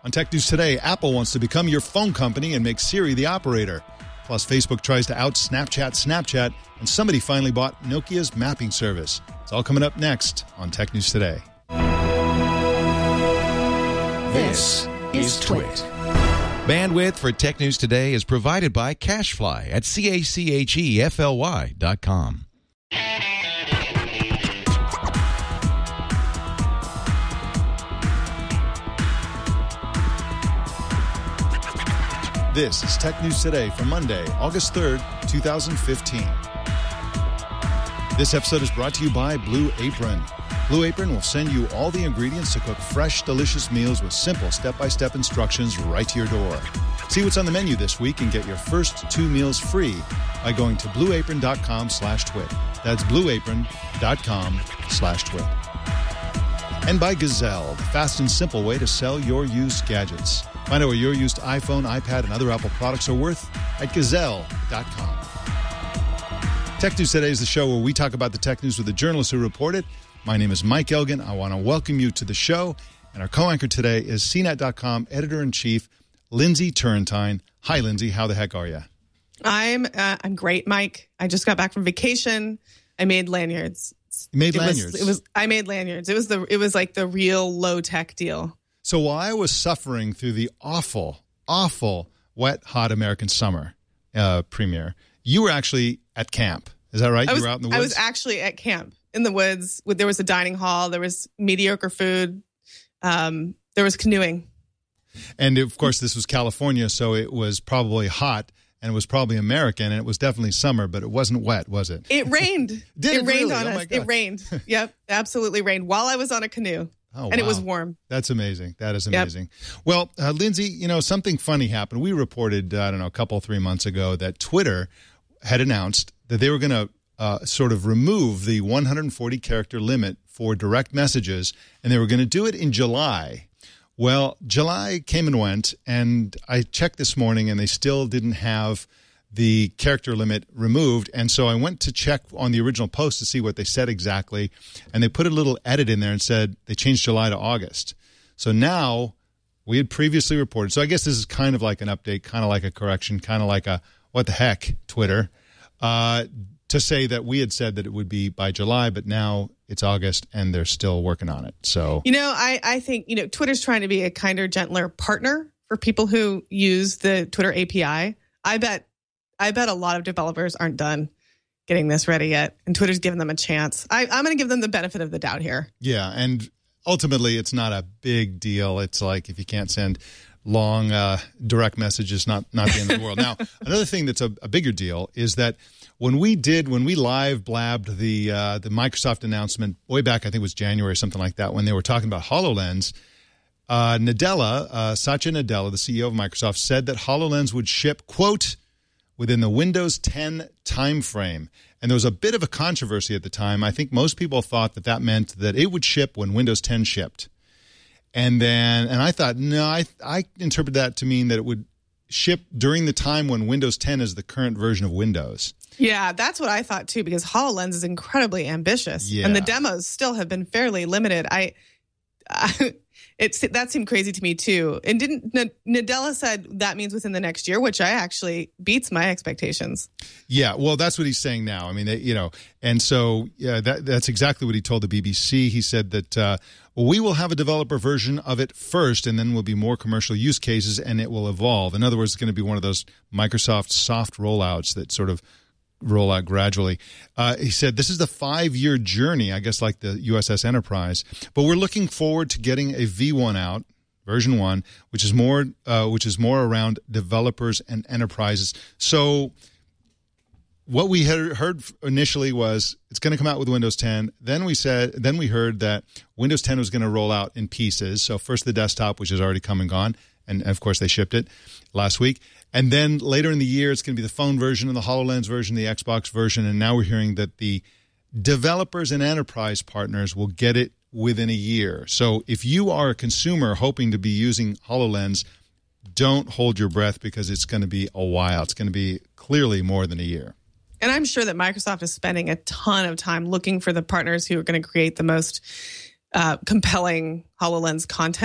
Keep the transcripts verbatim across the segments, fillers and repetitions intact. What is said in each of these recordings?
On Tech News Today, Apple wants to become your phone company and make Siri the operator. Plus, Facebook tries to out Snapchat Snapchat, and somebody finally bought Nokia's mapping service. It's all coming up next on Tech News Today. This is Twit. Bandwidth for Tech News Today is provided by CacheFly at C A C H E F L Y dot com. This is Tech News Today for Monday, August third, twenty fifteen. This episode is brought to you by Blue Apron. Blue Apron will send you all the ingredients to cook fresh, delicious meals with simple step-by-step instructions right to your door. See what's on the menu this week and get your first two meals free by going to blueapron.com slash twit. That's blueapron.com slash twit. And by Gazelle, the fast and simple way to sell your used gadgets. Find out what your used iPhone, iPad, and other Apple products are worth at gazelle dot com. Tech News Today is the show where we talk about the tech news with the journalists who report it. My name is Mike Elgin. I want to welcome you to the show. And our co-anchor today is C net dot com editor-in-chief, Lindsay Turrentine. Hi, Lindsay. How the heck are you? I'm uh, I'm great, Mike. I just got back from vacation. I made lanyards. You made it lanyards? Was, it was I made lanyards. It was the it was like the real low-tech deal. So while I was suffering through the awful, awful, wet, hot American summer uh, premiere, you were actually at camp. Is that right? I was, you were out in the woods? I was actually at camp in the woods. There was a dining hall. There was mediocre food. Um, there was canoeing. And, of course, this was California, so it was probably hot, and it was probably American, and it was definitely summer, but it wasn't wet, was it? It rained. Did it, it rained really? on Oh, us. my God. It rained. Yep, absolutely rained while I was on a canoe. Oh, and wow. it was warm. That's amazing. That is Yep. amazing. Well, uh, Lindsay, you know, something funny happened. We reported, uh, I don't know, a couple, three months ago that Twitter had announced that they were going to uh, sort of remove the one hundred forty character limit for direct messages, and they were going to do it in July. Well, July came and went, and I checked this morning, and they still didn't have the character limit removed. And so I went to check on the original post to see what they said exactly. And they put a little edit in there and said they changed July to August. So now we had previously reported. So I guess this is kind of like an update, kind of like a correction, kind of like a what the heck, Twitter, uh, to say that we had said that it would be by July, but now it's August and they're still working on it. So, you know, I, I think, you know, Twitter's trying to be a kinder, gentler partner for people who use the Twitter A P I. I bet I bet a lot of developers aren't done getting this ready yet, and Twitter's giving them a chance. I, I'm going to give them the benefit of the doubt here. Yeah, and ultimately, it's not a big deal. It's like if you can't send long uh, direct messages, not not the end of the world. Now, another thing that's a, a bigger deal is that when we did, when we live blabbed the uh, the Microsoft announcement way back, I think it was January or something like that, when they were talking about HoloLens, uh, Nadella, uh, Satya Nadella, the C E O of Microsoft, said that HoloLens would ship, quote, within the Windows ten timeframe. And there was a bit of a controversy at the time. I think most people thought that that meant that it would ship when Windows ten shipped. And then, and I thought, no, I I interpret that to mean that it would ship during the time when Windows ten is the current version of Windows. Yeah, that's what I thought too, because HoloLens is incredibly ambitious. Yeah. And the demos still have been fairly limited. I... I It's that seemed crazy to me too. And didn't N- Nadella said that means within the next year, which I actually beats my expectations. Yeah, well, that's what he's saying now. I mean, they, you know, and so yeah, that that's exactly what he told the B B C. He said that uh, well, we will have a developer version of it first, and then will be more commercial use cases, and it will evolve. In other words, it's going to be one of those Microsoft soft rollouts that sort of roll out gradually. Uh, he said this is the five-year journey, I guess, like the U S S Enterprise. But we're looking forward to getting a V one out, version one, which is more, uh, which is more around developers and enterprises. So what we had heard initially was it's going to come out with Windows ten. Then we said, then we heard that Windows ten was going to roll out in pieces. So first the desktop, which has already come and gone, and of course they shipped it last week. And then later in the year, it's going to be the phone version and the HoloLens version, the Xbox version. And now we're hearing that the developers and enterprise partners will get it within a year. So if you are a consumer hoping to be using HoloLens, don't hold your breath because it's going to be a while. It's going to be clearly more than a year. And I'm sure that Microsoft is spending a ton of time looking for the partners who are going to create the most uh, compelling HoloLens content.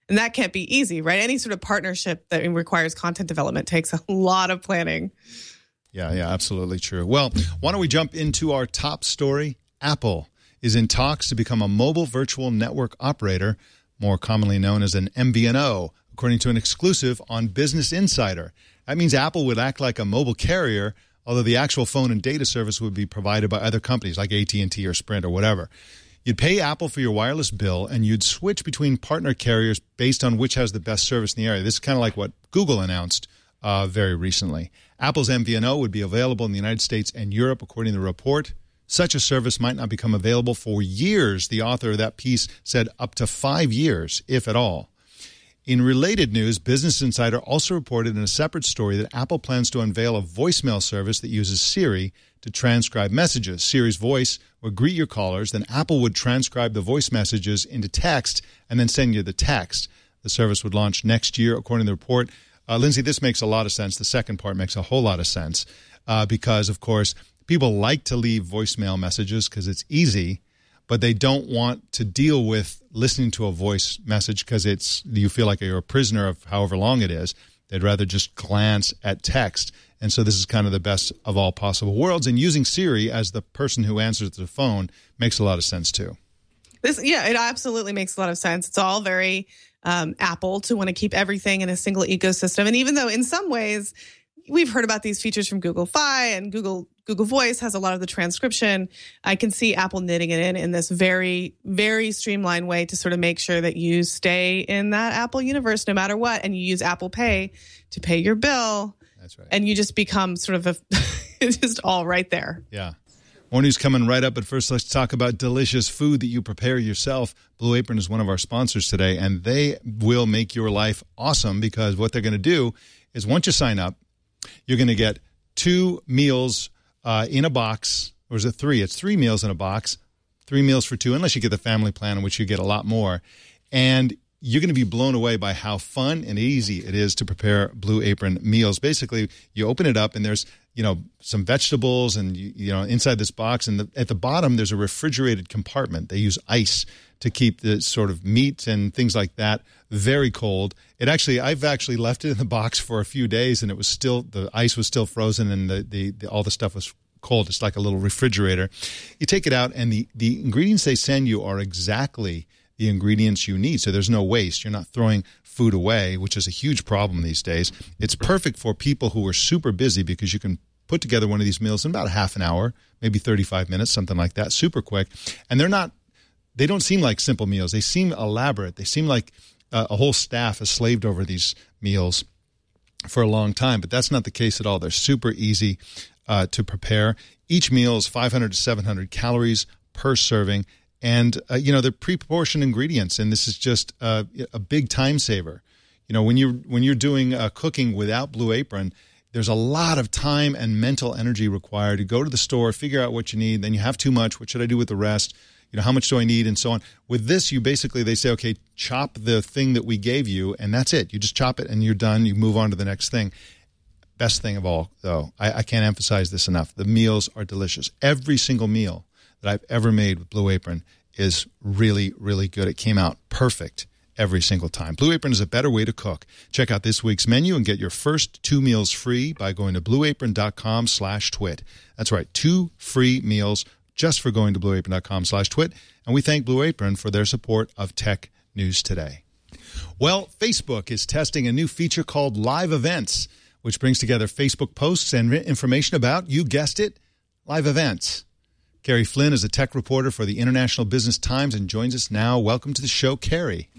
And that can't be easy, right? Any sort of partnership that requires content development takes a lot of planning. Yeah, yeah, absolutely true. Well, why don't we jump into our top story? Apple is in talks to become a mobile virtual network operator, more commonly known as an M V N O, according to an exclusive on Business Insider. That means Apple would act like a mobile carrier, although the actual phone and data service would be provided by other companies like A T and T or Sprint or whatever. You'd pay Apple for your wireless bill, and you'd switch between partner carriers based on which has the best service in the area. This is kind of like what Google announced uh, very recently. Apple's M V N O would be available in the United States and Europe, according to the report. Such a service might not become available for years. The author of that piece said up to five years, if at all. In related news, Business Insider also reported in a separate story that Apple plans to unveil a voicemail service that uses Siri to transcribe messages. Siri's voice would greet your callers, then Apple would transcribe the voice messages into text and then send you the text. The service would launch next year, according to the report. Uh, Lindsay, this makes a lot of sense. The second part makes a whole lot of sense uh, because, of course, people like to leave voicemail messages because it's easy, but they don't want to deal with listening to a voice message because it's you feel like you're a prisoner of however long it is. They'd rather just glance at text. And so this is kind of the best of all possible worlds. And using Siri as the person who answers the phone makes a lot of sense, too. This, yeah, it absolutely makes a lot of sense. It's all very um, Apple to want to keep everything in a single ecosystem. And even though in some ways we've heard about these features from Google Fi and Google Google Voice has a lot of the transcription, I can see Apple knitting it in in this very, very streamlined way to sort of make sure that you stay in that Apple universe no matter what, and you use Apple Pay to pay your bill. That's right. And you just become sort of a, it's just all right there. Yeah. More news coming right up, but first let's talk about delicious food that you prepare yourself. Blue Apron is one of our sponsors today, and they will make your life awesome because what they're going to do is once you sign up, you're going to get two meals uh, in a box, or is it three? It's three meals in a box, three meals for two, unless you get the family plan, in which you get a lot more. And you're going to be blown away by how fun and easy it is to prepare Blue Apron meals. Basically, you open it up and there's, you know, some vegetables and, you, you know, inside this box. And the, at the bottom, there's a refrigerated compartment. They use ice to keep the sort of meat and things like that very cold. It actually, I've actually left it in the box for a few days and it was still, the ice was still frozen and the, the, the all the stuff was cold. It's like a little refrigerator. You take it out and the, the ingredients they send you are exactly the ingredients you need. So there's no waste. You're not throwing food away, which is a huge problem these days. It's perfect for people who are super busy because you can put together one of these meals in about a half an hour, maybe thirty-five minutes, something like that, super quick. And they're not, they don't seem like simple meals. They seem elaborate. They seem like uh, a whole staff has slaved over these meals for a long time, but that's not the case at all. They're super easy uh, to prepare. Each meal is five hundred to seven hundred calories per serving. And, uh, you know, they're pre-proportioned ingredients, and this is just uh, a big time saver. You know, when you're, when you're doing uh, cooking without Blue Apron, there's a lot of time and mental energy required to go to the store, figure out what you need, then you have too much, what should I do with the rest? You know, how much do I need, and so on. With this, you basically, they say, okay, chop the thing that we gave you, and that's it. You just chop it, and you're done. You move on to the next thing. Best thing of all, though, I, I can't emphasize this enough. The meals are delicious. Every single meal that I've ever made with Blue Apron is really, really good. It came out perfect every single time. Blue Apron is a better way to cook. Check out this week's menu and get your first two meals free by going to blueapron.com slash twit. That's right, two free meals just for going to blueapron.com slash twit. And we thank Blue Apron for their support of Tech News Today. Well, Facebook is testing a new feature called Live Events, which brings together Facebook posts and information about, you guessed it, live events. Carrie Flynn is a tech reporter for the International Business Times and joins us now. Welcome to the show, Carrie.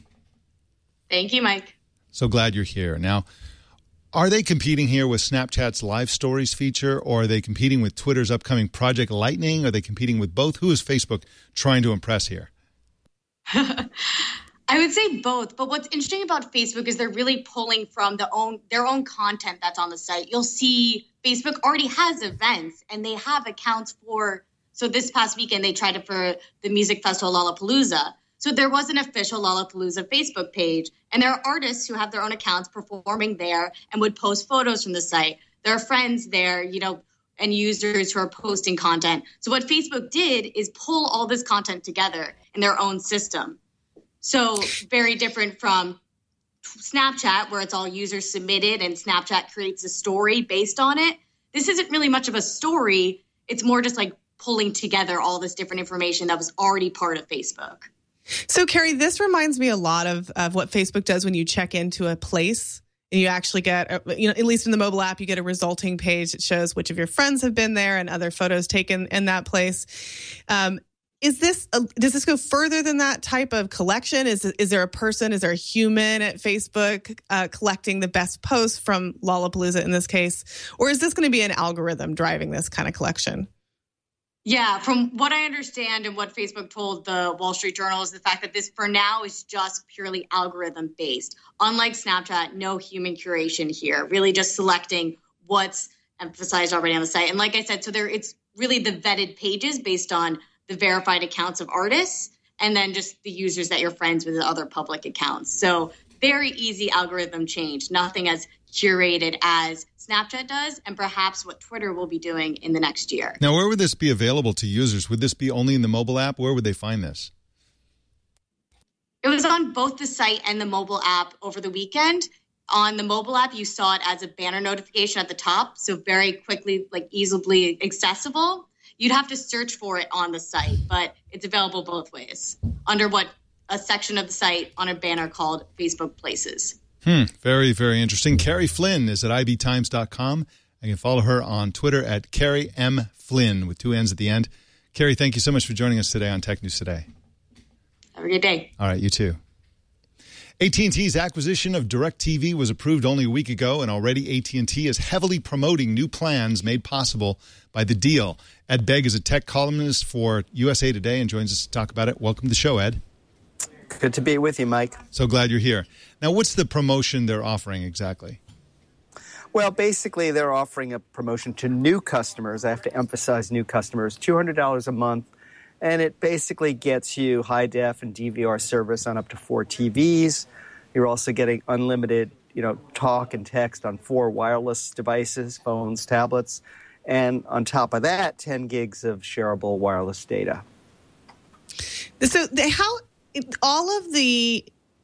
Thank you, Mike. So glad you're here. Now, are they competing here with Snapchat's Live Stories feature, or are they competing with Twitter's upcoming Project Lightning? Are they competing with both? Who is Facebook trying to impress here? I would say both. But what's interesting about Facebook is they're really pulling from the own their own content that's on the site. You'll see Facebook already has events, and they have accounts for. So this past weekend, they tried it for the music festival Lollapalooza. So there was an official Lollapalooza Facebook page. And there are artists who have their own accounts performing there and would post photos from the site. There are friends there, you know, and users who are posting content. So what Facebook did is pull all this content together in their own system. So very different from Snapchat, where it's all user submitted and Snapchat creates a story based on it. This isn't really much of a story. It's more just like pulling together all this different information that was already part of Facebook. So, Carrie, this reminds me a lot of, of what Facebook does when you check into a place and you actually get, you know, at least in the mobile app, you get a resulting page that shows which of your friends have been there and other photos taken in that place. Um, is this, a, does this go further than that type of collection? Is is there a person, is there a human at Facebook uh, collecting the best posts from Lollapalooza in this case? Or is this going to be an algorithm driving this kind of collection? Yeah, from what I understand and what Facebook told the Wall Street Journal is the fact that this for now is just purely algorithm based. Unlike Snapchat, no human curation here, really just selecting what's emphasized already on the site. And like I said, so there it's really the vetted pages based on the verified accounts of artists and then just the users that you're friends with other public accounts. So very easy algorithm change, nothing as curated as Snapchat does, and perhaps what Twitter will be doing in the next year. Now, where would this be available to users? Would this be only in the mobile app? Where would they find this? It was on both the site and the mobile app over the weekend. On the mobile app, you saw it as a banner notification at the top, so very quickly, like easily accessible. You'd have to search for it on the site, but it's available both ways under what a section of the site on a banner called Facebook Places. Hmm. Very, very interesting. Carrie Flynn is at I B Times dot com. I can follow her on Twitter at Carrie M. Flynn with two N's at the end. Carrie, thank you so much for joining us today on Tech News Today. Have a good day. All right, you too. A T and T's acquisition of DirecTV was approved only a week ago, and already A T and T is heavily promoting new plans made possible by the deal. Ed Begg is a tech columnist for U S A Today and joins us to talk about it. Welcome to the show, Ed. Good to be with you, Mike. So glad you're here. Now, what's the promotion they're offering exactly? Well, basically, they're offering a promotion to new customers. I have to emphasize new customers, two hundred dollars a month. And it basically gets you high-def and D V R service on up to four T Vs. You're also getting unlimited, you know, talk and text on four wireless devices, phones, tablets. And on top of that, ten gigs of shareable wireless data. So they, how all of the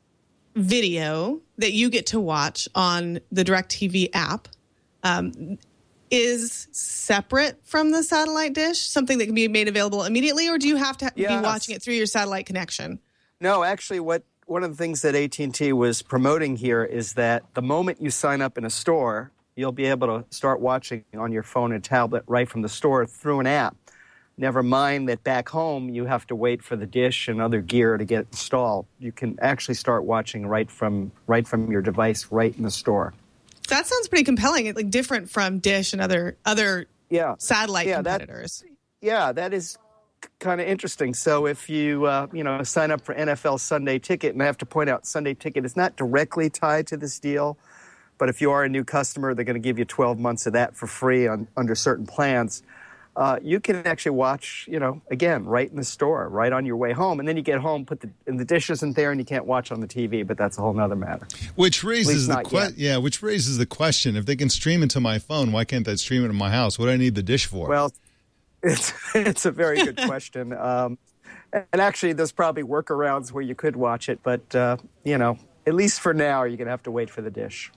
video that you get to watch on the DirecTV app um, is separate from the satellite dish, something that can be made available immediately, or do you have to yes. be watching it through your satellite connection? No, actually, what one of the things that A T and T was promoting here is that the moment you sign up in a store, you'll be able to start watching on your phone and tablet right from the store through an app. Never mind that back home you have to wait for the dish and other gear to get installed. You can actually start watching right from right from your device right in the store. That sounds pretty compelling. It's like different from Dish and other other yeah. satellite yeah, competitors. That, yeah, that is kind of interesting. So if you uh, you know sign up for N F L Sunday Ticket, and I have to point out Sunday Ticket is not directly tied to this deal, but if you are a new customer, they're going to give you twelve months of that for free on under certain plans. Uh, you can actually watch, you know, again, right in the store, right on your way home. And then you get home, put the, and the dish isn't there, and you can't watch on the T V, but that's a whole other matter. Which raises the que- yeah, which raises the question, if they can stream into my phone, why can't they stream it in my house? What do I need the dish for? Well, it's, it's a very good question. Um, and actually, there's probably workarounds where you could watch it, but, uh, you know, at least for now, you're going to have to wait for the dish.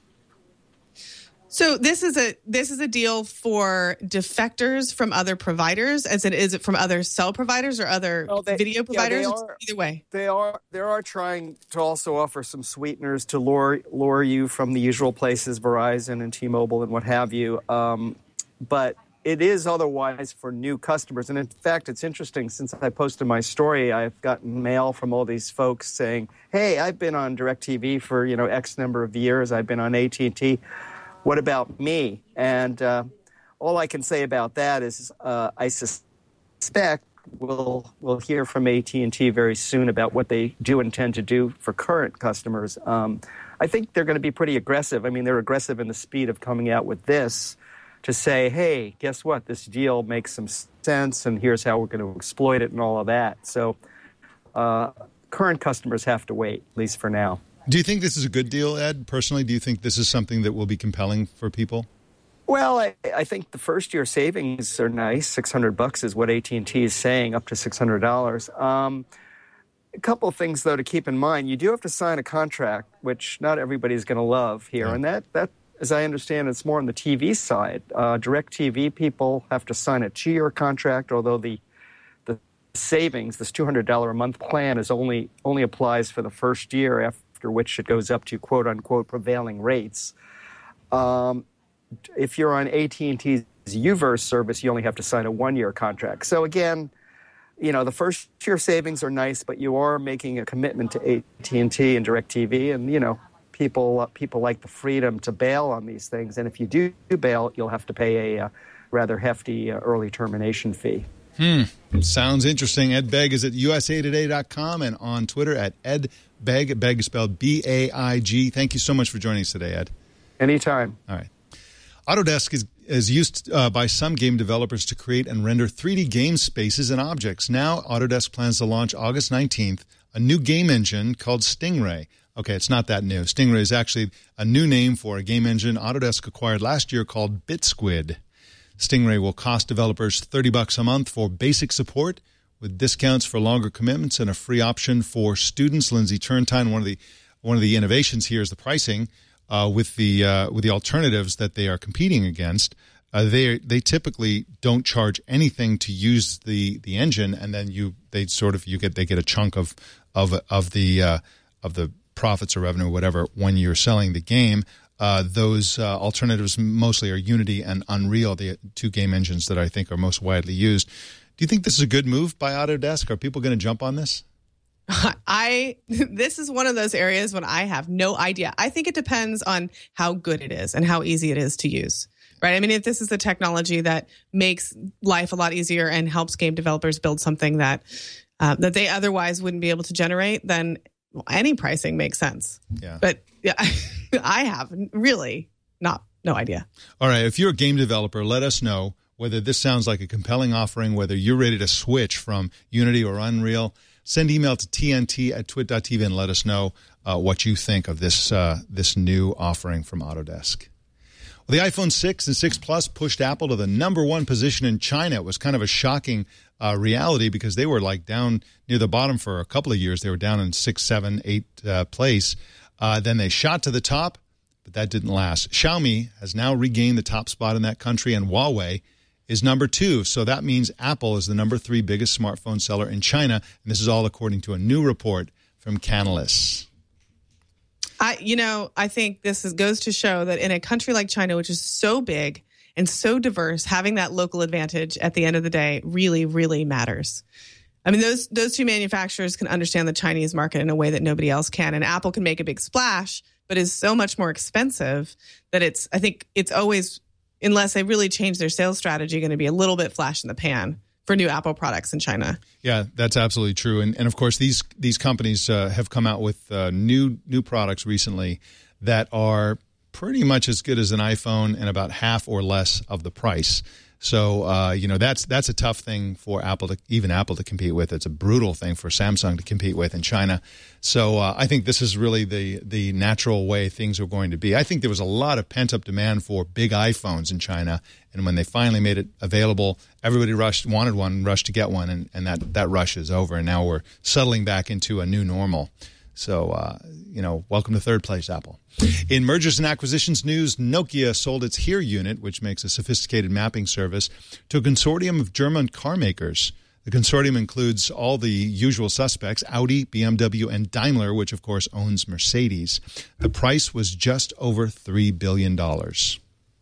So this is a this is a deal for defectors from other providers, as it is it from other cell providers or other well, they, video providers. Yeah, are, either way, they are they are trying to also offer some sweeteners to lure lure you from the usual places, Verizon and T-Mobile and what have you. Um, but it is otherwise for new customers, and in fact, it's interesting. Since I posted my story, I've gotten mail from all these folks saying, "Hey, I've been on DirecTV for you know X number of years. I've been on A T and T. What about me?" And uh, all I can say about that is uh, I suspect we'll, we'll hear from A T and T very soon about what they do intend to do for current customers. Um, I think they're going to be pretty aggressive. I mean, they're aggressive in the speed of coming out with this to say, hey, guess what? This deal makes some sense, and here's how we're going to exploit it and all of that. So uh, current customers have to wait, at least for now. Do you think this is a good deal, Ed? Personally, do you think this is something that will be compelling for people? Well, I, I think the first year savings are nice. six hundred bucks is what A T and T is saying, up to six hundred dollars. Um, a couple of things, though, to keep in mind. You do have to sign a contract, which not everybody's going to love here. Yeah. And that, that, as I understand, it's more on the T V side. Uh, DirecTV people have to sign a two-year contract, although the the savings, this two hundred dollars a month plan, is only only applies for the first year, after which it goes up to quote-unquote prevailing rates. Um, if you're on A T and T's U-verse service, you only have to sign a one-year contract. So again, you know, the first year savings are nice, but you are making a commitment to A T and T and DirecTV, and, you know, people uh, people like the freedom to bail on these things. And if you do bail, you'll have to pay a uh, rather hefty uh, early termination fee. Hmm. Sounds interesting. Ed Begg is at U S A Today dot com and on Twitter at Ed Begg. Begg is spelled B A I G. Thank you so much for joining us today, Ed. Anytime. All right. Autodesk is, is used uh, by some game developers to create and render three D game spaces and objects. Now, Autodesk plans to launch August nineteenth a new game engine called Stingray. Okay, it's not that new. Stingray is actually a new name for a game engine Autodesk acquired last year called BitSquid. Stingray will cost developers thirty bucks a month for basic support, with discounts for longer commitments and a free option for students. Lindsay Turntine, one of the one of the innovations here is the pricing. Uh, with the uh, with the alternatives that they are competing against, uh, they they typically don't charge anything to use the, the engine, and then you they sort of you get they get a chunk of of of the uh, of the profits or revenue or whatever when you're selling the game. Uh, those uh, alternatives mostly are Unity and Unreal, the two game engines that I think are most widely used. Do you think this is a good move by Autodesk? Are people going to jump on this? I this is one of those areas when I have no idea. I think it depends on how good it is and how easy it is to use, right? I mean, if this is the technology that makes life a lot easier and helps game developers build something that uh, that they otherwise wouldn't be able to generate, then any pricing makes sense. Yeah. But yeah, I have really not no idea. All right, if you're a game developer, let us know whether this sounds like a compelling offering, whether you're ready to switch from Unity or Unreal. Send email to T N T at twit dot T V and let us know uh, what you think of this uh, this new offering from Autodesk. Well, the iPhone six and six Plus pushed Apple to the number one position in China. It was kind of a shocking uh, reality because they were like down near the bottom for a couple of years. They were down in six, seven, eight uh, place. Uh, then they shot to the top, but that didn't last. Xiaomi has now regained the top spot in that country, and Huawei is number two. So that means Apple is the number three biggest smartphone seller in China. And this is all according to a new report from Canalys. I, you know, I think this is, goes to show that in a country like China, which is so big and so diverse, having that local advantage at the end of the day really, really matters. I mean, those those two manufacturers can understand the Chinese market in a way that nobody else can. And Apple can make a big splash, but is so much more expensive that it's, I think it's always, unless they really change their sales strategy, going to be a little bit flash in the pan for new Apple products in China. Yeah, that's absolutely true. And, and of course, these these companies uh, have come out with uh, new new products recently that are pretty much as good as an iPhone and about half or less of the price. So, uh, you know, that's that's a tough thing for Apple to, even Apple to compete with. It's a brutal thing for Samsung to compete with in China. So uh, I think this is really the, the natural way things are going to be. I think there was a lot of pent-up demand for big iPhones in China. And when they finally made it available, everybody rushed, wanted one, rushed to get one. And, and that, that rush is over. And now we're settling back into a new normal. So, uh, you know, welcome to third place, Apple. In mergers and acquisitions news, Nokia sold its HERE unit, which makes a sophisticated mapping service, to a consortium of German car makers. The consortium includes all the usual suspects, Audi, B M W, and Daimler, which, of course, owns Mercedes. The price was just over three billion dollars.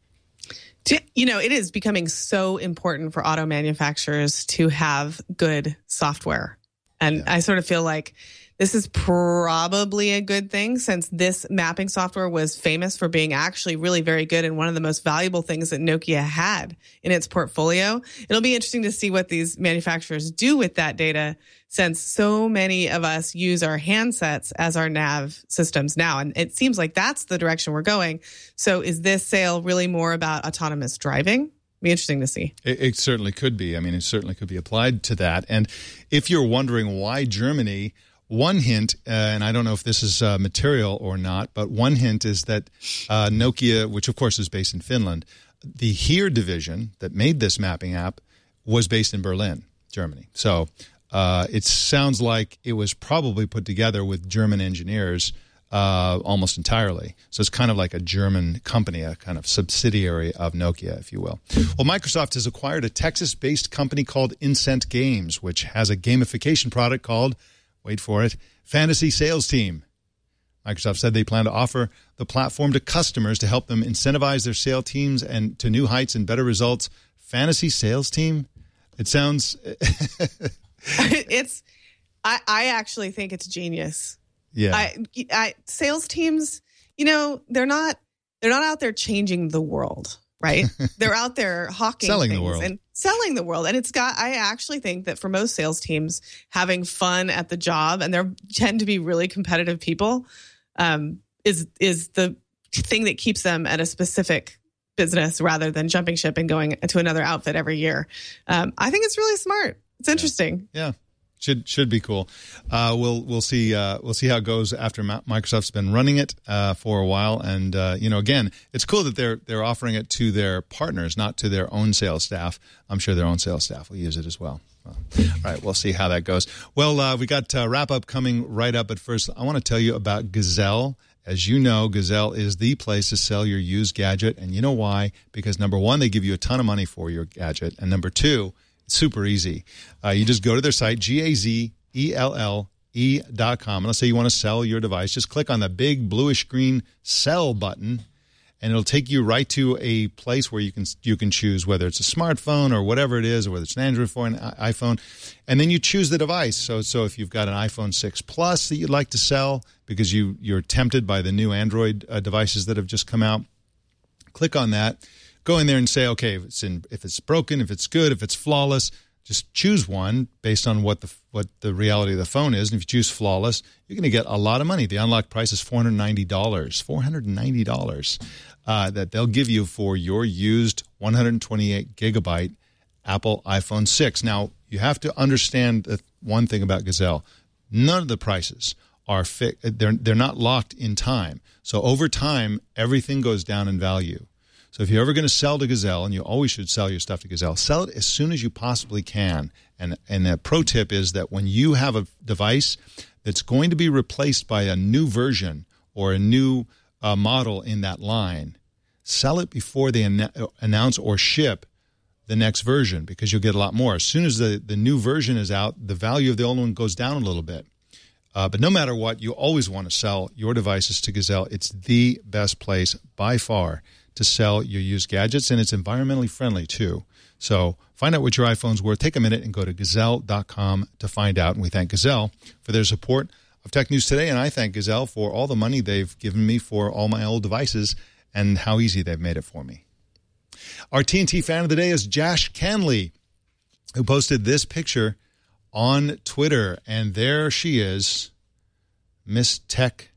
You know, it is becoming so important for auto manufacturers to have good software. And yeah. I sort of feel like this is probably a good thing, since this mapping software was famous for being actually really very good and one of the most valuable things that Nokia had in its portfolio. It'll be interesting to see what these manufacturers do with that data, since so many of us use our handsets as our nav systems now. And it seems like that's the direction we're going. So is this sale really more about autonomous driving? Be interesting to see. It, it certainly could be. I mean, it certainly could be applied to that. And if you're wondering why Germany, one hint, uh, and I don't know if this is uh, material or not, but one hint is that uh, Nokia, which of course is based in Finland, the HERE division that made this mapping app was based in Berlin, Germany. So uh, it sounds like it was probably put together with German engineers uh, almost entirely. So it's kind of like a German company, a kind of subsidiary of Nokia, if you will. Well, Microsoft has acquired a Texas-based company called Incent Games, which has a gamification product called, wait for it, Fantasy Sales Team. Microsoft said they plan to offer the platform to customers to help them incentivize their sales teams and to new heights and better results. Fantasy Sales Team? It sounds... it's... I, I actually think it's genius. Yeah. I, I, sales teams, you know, they're not they're not out there changing the world, right? They're out there hawking selling things the world. and selling the world. And it's got, I actually think that for most sales teams, having fun at the job, and they tend to be really competitive people, um, is is the thing that keeps them at a specific business rather than jumping ship and going to another outfit every year. Um, I think it's really smart. It's interesting. Yeah. yeah. Should should be cool. Uh, we'll we'll see uh, we'll see how it goes after Microsoft's been running it uh, for a while, and uh, you know, again, it's cool that they're they're offering it to their partners, not to their own sales staff. I'm sure their own sales staff will use it as well. well all right, we'll see how that goes. Well, uh, we got uh, wrap up coming right up, but first, I want to tell you about Gazelle. As you know, Gazelle is the place to sell your used gadget, and you know why? Because number one, they give you a ton of money for your gadget, and number two, super easy. Uh, you just go to their site, G A Z E L L E dot com. And let's say you want to sell your device. Just click on the big bluish green sell button, and it'll take you right to a place where you can you can choose whether it's a smartphone or whatever it is, or whether it's an Android phone, an iPhone. And then you choose the device. So so if you've got an iPhone six Plus that you'd like to sell because you, you're tempted by the new Android uh, devices that have just come out, click on that. Go in there and say, okay, if it's in, if it's broken, if it's good, if it's flawless, just choose one based on what the what the reality of the phone is. And if you choose flawless, you're going to get a lot of money. The unlocked price is four hundred ninety dollars. four hundred ninety dollars uh, that they'll give you for your used one hundred twenty-eight gigabyte Apple iPhone six. Now, you have to understand the one thing about Gazelle. None of the prices are fixed. They're, they're not locked in time. So over time, everything goes down in value. So if you're ever going to sell to Gazelle, and you always should sell your stuff to Gazelle, sell it as soon as you possibly can. And and a pro tip is that when you have a device that's going to be replaced by a new version or a new uh, model in that line, sell it before they an- announce or ship the next version, because you'll get a lot more. As soon as the, the new version is out, the value of the old one goes down a little bit. Uh, but no matter what, you always want to sell your devices to Gazelle. It's the best place by far to sell your used gadgets, and it's environmentally friendly too. So find out what your iPhone's worth. Take a minute and go to gazelle dot com to find out. And we thank Gazelle for their support of Tech News Today, and I thank Gazelle for all the money they've given me for all my old devices and how easy they've made it for me. Our T N T fan of the day is Josh Canley, who posted this picture on Twitter, and there she is, Miss Tech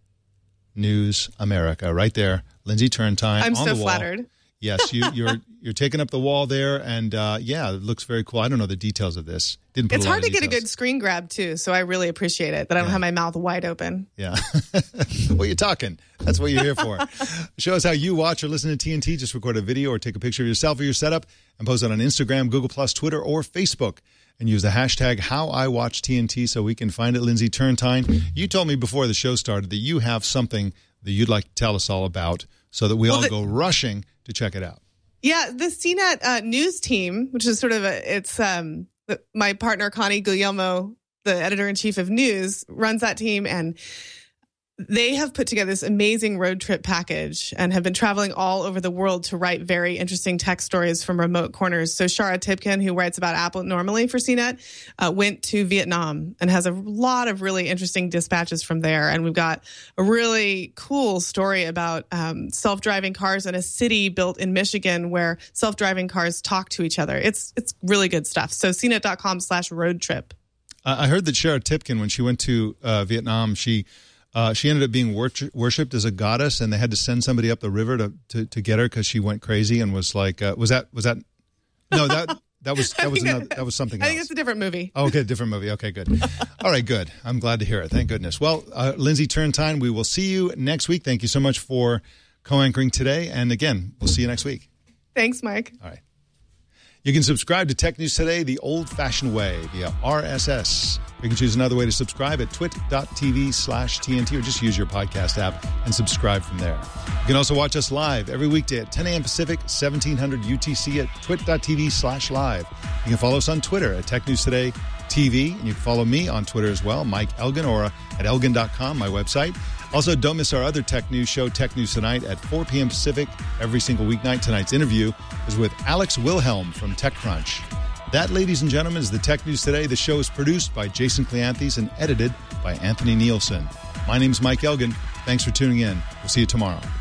News America, right there. Lindsay Turntine. I'm on so the wall. flattered. Yes, you, you're you're taking up the wall there, and uh, yeah, it looks very cool. I don't know the details of this. Didn't put It's a lot hard of to get a details. good screen grab too, so I really appreciate it that I don't Yeah. have my mouth wide open. Yeah. Well, you're talking. That's what you're here for. Show us how you watch or listen to T N T. Just record a video or take a picture of yourself or your setup and post it on Instagram, Google Plus, Twitter, or Facebook. And use the hashtag HowIWatchTNT so we can find it. Lindsay Turntine, you told me before the show started that you have something that you'd like to tell us all about so that we Well, all the- go rushing to check it out. Yeah, the C net uh, news team, which is sort of a, it's um, the, my partner Connie Guglielmo, the editor in chief of News, runs that team, and they have put together this amazing road trip package and have been traveling all over the world to write very interesting tech stories from remote corners. So Shara Tipkin, who writes about Apple normally for C net, uh, went to Vietnam and has a lot of really interesting dispatches from there. And we've got a really cool story about um, self-driving cars in a city built in Michigan where self-driving cars talk to each other. It's it's really good stuff. So C net dot com slash road trip. Uh, I heard that Shara Tipkin, when she went to uh, Vietnam, she uh, she ended up being wor- worshipped as a goddess, and they had to send somebody up the river to to, to get her because she went crazy and was like, uh, was that was that? No, that that was that was another, that was something I else. think it's a different movie. Oh, okay, different movie. Okay, good. All right, good. I'm glad to hear it. Thank goodness. Well, uh, Lindsay Turntine, we will see you next week. Thank you so much for co-anchoring today, and again, we'll see you next week. Thanks, Mike. All right. You can subscribe to Tech News Today the old-fashioned way via R S S. You can choose another way to subscribe at twit.tv slash TNT or just use your podcast app and subscribe from there. You can also watch us live every weekday at ten a.m. Pacific, seventeen hundred U T C at twit.tv slash live. You can follow us on Twitter at Tech News Today T V, and you can follow me on Twitter as well, Mike Elgin, or at elgin dot com, my website. Also, don't miss our other tech news show, Tech News Tonight, at four p.m. Pacific every single weeknight. Tonight's interview is with Alex Wilhelm from TechCrunch. That, ladies and gentlemen, is the Tech News Today. The show is produced by Jason Cleanthes and edited by Anthony Nielsen. My name's Mike Elgin. Thanks for tuning in. We'll see you tomorrow.